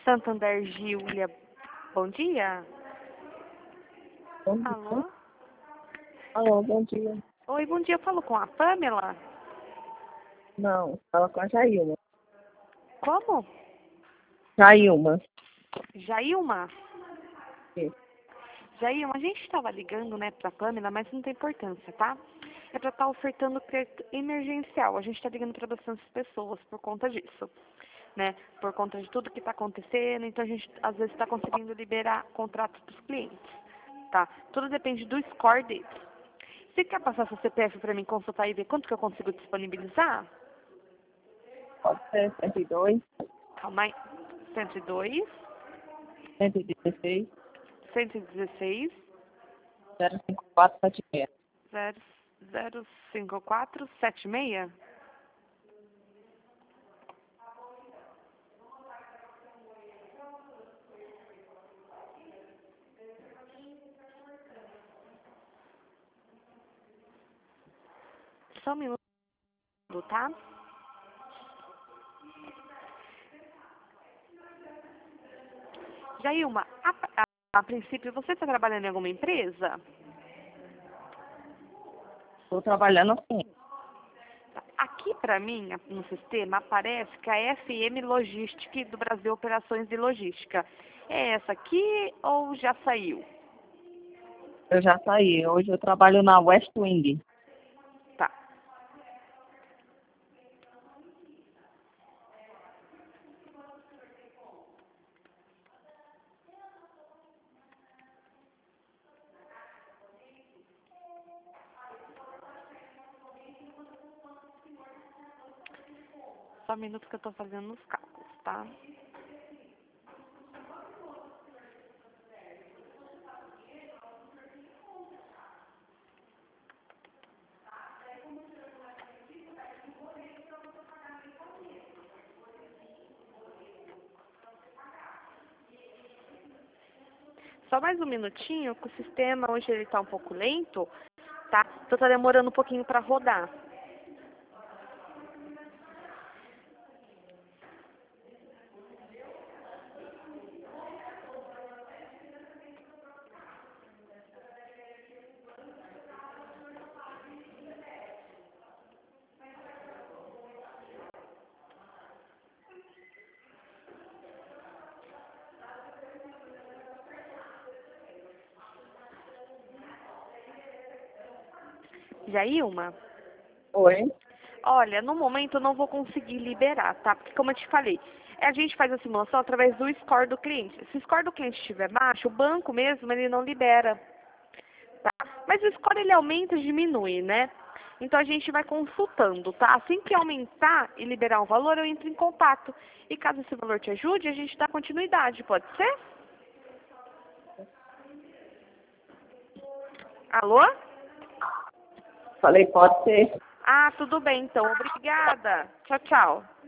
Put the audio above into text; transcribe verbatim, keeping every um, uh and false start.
Santander, Giulia. Bom dia. Bom dia. Alô? Alô, bom dia. Oi, bom dia. Eu falo com a Pamela? Não, fala com a Jailma. Como? Jailma. Jailma? Sim. Jailma, a gente estava ligando, né, pra Pamela, mas não tem importância, tá? É pra estar ofertando crédito emergencial. A gente está ligando para bastantes pessoas por conta disso, né? Por conta de tudo que está acontecendo, então a gente às vezes está conseguindo liberar contratos dos clientes, tá? Tudo depende do score deles. Você quer passar seu C P F para mim consultar e ver quanto que eu consigo disponibilizar? Pode ser cento e dois, Calma aí. cento e dois, cento e dezesseis, cento e dezesseis, zero cinco quatro sete seis. zero zero cinco quatro sete seis. Só um minuto, tá? Jailma, a, a, a princípio, você está trabalhando em alguma empresa? Estou trabalhando assim. Aqui, para mim, no sistema, aparece que a F M Logística do Brasil Operações de Logística. É essa aqui ou já saiu? Eu já saí. Hoje eu trabalho na West Wing. Tá. Só um minuto que eu estou fazendo os cálculos, tá? Só mais um minutinho, que o sistema hoje ele está um pouco lento, tá? Então tá demorando um pouquinho para rodar. Jailma? Oi? Olha, no momento eu não vou conseguir liberar, tá? Porque como eu te falei, a gente faz a simulação através do score do cliente. Se o score do cliente estiver baixo, o banco mesmo, ele não libera, tá? Mas o score ele aumenta e diminui, né? Então a gente vai consultando, tá? Assim que aumentar e liberar um valor, eu entro em contato. E caso esse valor te ajude, a gente dá continuidade, pode ser? Alô? Falei, pode ser. Ah, tudo bem então. Obrigada. Tchau, tchau.